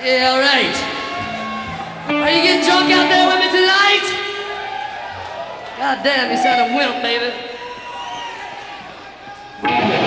Yeah, all right. Are you getting drunk out there with me tonight? God damn, you sound a wimp, baby.